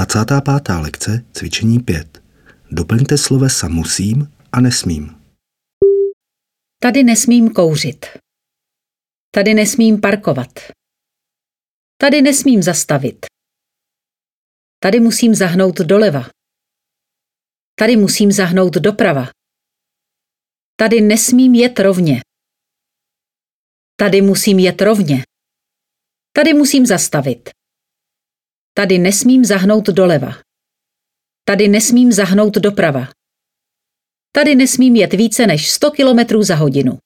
25. lekce, cvičení 5. Doplňte slovesa musím a nesmím. Tady nesmím kouřit. Tady nesmím parkovat. Tady nesmím zastavit. Tady musím zahnout doleva. Tady musím zahnout doprava. Tady nesmím jet rovně. Tady musím jet rovně. Tady musím zastavit. Tady nesmím zahnout doleva. Tady nesmím zahnout doprava. Tady nesmím jet více než 100 km za hodinu.